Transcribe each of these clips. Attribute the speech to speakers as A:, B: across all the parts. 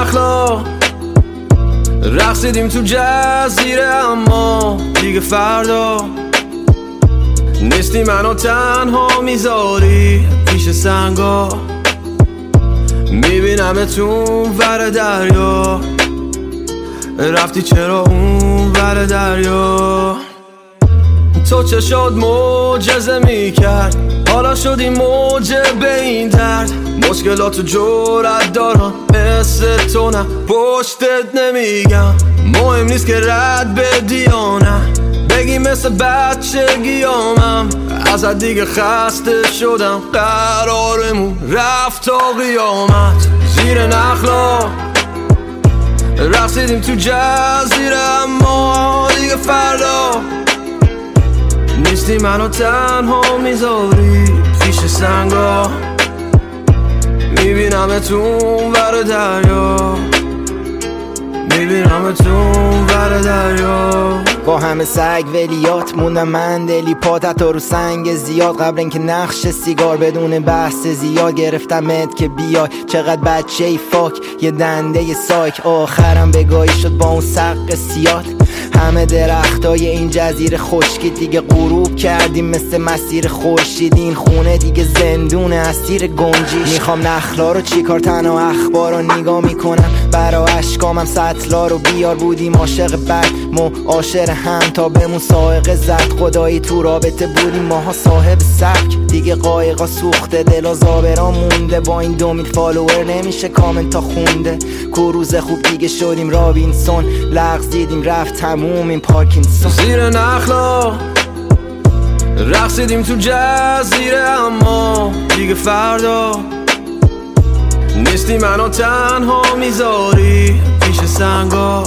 A: نخلا رقصیدیم تو جزیره، اما دیگه فردا نیستی منو تنها میذاری پیش سنگا. میبینم تو ور دریا، رفتی چرا اون ور دریا؟ تو چه شد معجزه میکرد، حالا شدی موجه به این درد. مشکلاتو جرأت دارم مثل تو، نه پشتت نمیگم. مهم نیست که رد بدی یا نه، بگی مثل بچگیامم. ازت دیگه خسته شدم، قرارمون رفت تا قیامت. زیر نخلا رقصیدیم تو جزیره، اما دیگه فردا نیستی منو تنها میذاری پیش سنگا. میبینم تو ور دریا، میبینم تو ور دریا.
B: با همه سگ ولیات موندم من دلی پاتت رو سنگ زیاد. قبل اینکه نقش سیگار بدون بحث زیاد گرفتمت که بیای. چقدر بچه ای فاک، یه دنده ی سایک. آخرم بگاهی شد با اون سق سیاد. همه درختای این جزیره خشکی دیگه غروب کردیم مثل مسیر خورشید. این خونه دیگه زندونه اسیر گنجیش. میخوام نخلا رو چیکار، تنها اخبار رو نگاه میکنم. برا اشکامم سطلا رو بیار. بودیم عاشق بد معاشر هم تا بمون سائق زد. خدایی تو رابطه بودیم ماها صاحب سبک. دیگه قایقا سوخته، دل و زابرا مونده. با این 2000 فالوور نمیشه کامنتا خونده. کروز خوب دیگه شدیم رابینسون. لغزیدیم رفت تموم این پارکینسون.
A: زیر نخلا رقصیدیم تو جزیره، اما دیگه فردا نیستی منو تنها میذاری پیش سنگا.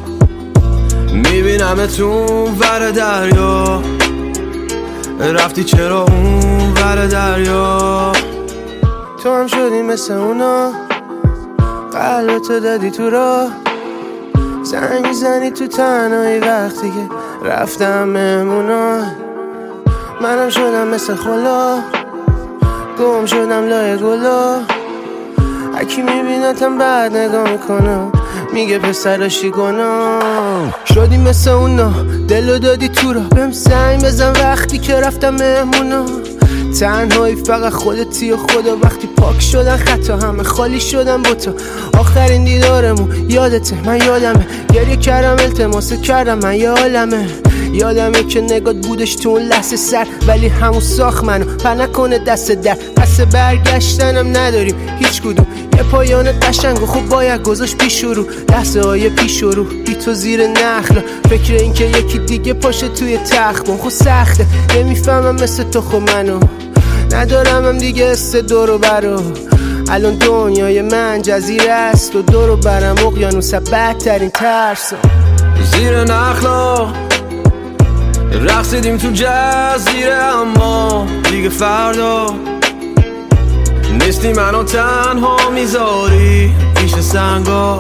A: میبینم تو ور دریا، رفتی چرا اون ور دریا؟ تو هم شدی مثل اونا، قلبتو دادی تو راه. زنگ میزنی تو تنهایی وقتی که رفتم مهمونا. منم شدم مثل خلا، گم شدم لای گلا. هکی میبینتم بعد نگاه میکنم، میگه پسرشی گناه. شدی مثل اونا، دلو دادی تو را. بهم زنگ بزن وقتی که رفتم مهمونا. تنهایی فقط خودتی و خدا. وقتی پاک شدن خطا، همه خالی شدن با تو. آخرین دیدارمون یادته، من یادمه. گریه کردم التماس کردم، من یه عالمه. یادمه که نگات بودش تو اون لحظه سر، ولی همون ساخت منو پر نکنه دست در. پس برگشتنم نداریم هیچ کدوم. یه پایان قشنگ و خوب باید گذاشت پیش رو. لحظه های پیش رو بی تو زیر نخلا. فکر این که یکی دیگه پاشه توی تخت من خود سخته. نمیفهمم مثل تو خب منو ندارم هم دیگه است دورو برو. الان دنیای من جزیره است و دورو برم اقیانوس بدترین ترسا. زیر نخلا رقصیدیم تو جزیره، اما دیگه فردا نیستی منو تنها میذاری پیش سنگا.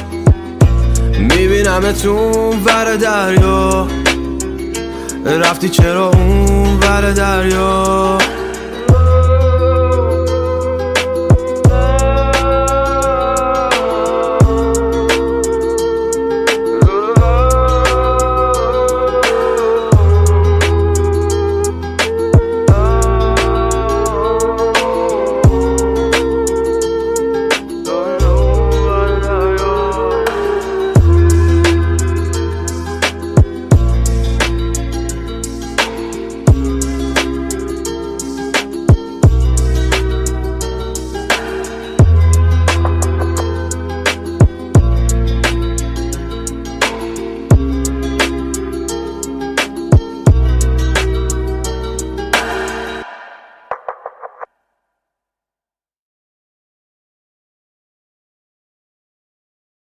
A: میبینم تو ور دریا، رفتی چرا اون ور دریا؟